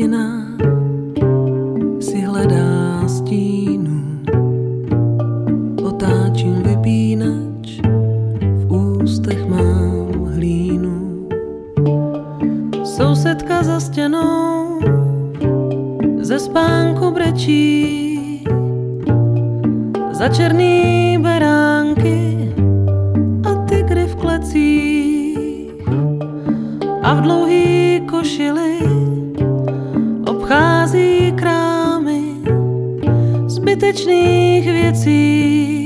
Hrdina si hledá stínu, otáčím vypínač, v ústech mám hlínu. Sousedka za stěnou ze spánku brečí, za černý beránky a tygry v klecích a v dlouhý košili obchází krámy zbytečných věcí.